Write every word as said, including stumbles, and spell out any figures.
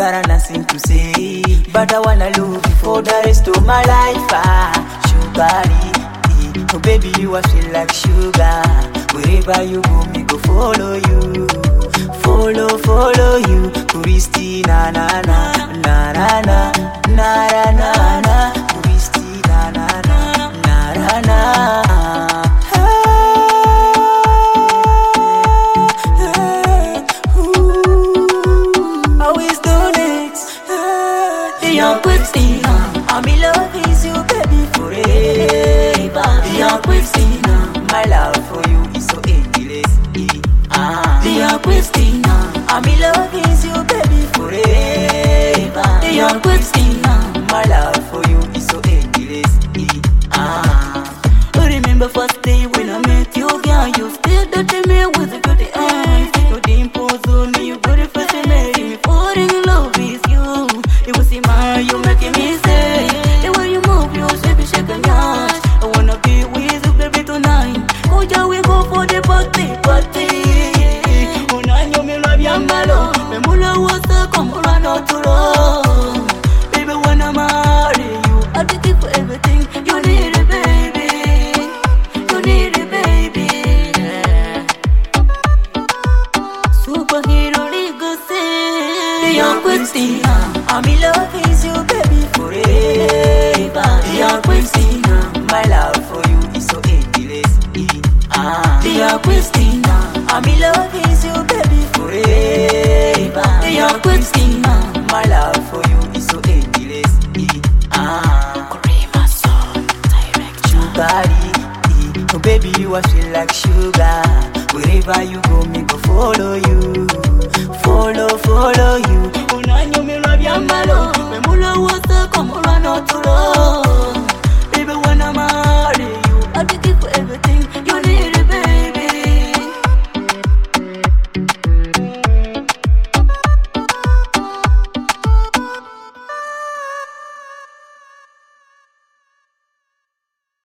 got nothing to say, but I wanna love you for the rest of my life. Ah, sugary, oh baby, you are feel like sugar. Wherever you go, me go follow you, follow, follow you. Christina, na na na na na na na na na. Christina, na na na na na. Young Christina, I'm in love with you, baby, forever. Young Christina, my love for you is so endless. Ah, Young Christina, I'm in love with you, baby, forever. Young Christina, my love for you is so endless. Ah, remember first day when I met you, girl, you still dirty me with a good eyes. Your dimples on me, you got it first and made me fall in love with you. It was in my, you making me say, the way you move, you baby shake and yash. I wanna be with you, baby, tonight. Oh yeah, we go for the party, party. Unanyo me love ya malo, me mula wasa kumura no turo. Baby, wanna marry you, I'll take it for everything. You need it, baby. You need it, baby. Superhero legacy. Young Christina, I'm in love with you, baby, forever. Young Christina, my love for you is so endless. Ah, Young Christina, I'm in love with you, baby, forever. Young Christina, my love for you is so endless. Ah, Creamer song, direct sugary, oh baby, you are feel like sugar. Wherever you go, me go follow you, follow, follow you. Unanyo me love ya malo, me mula wasa kumura no turo.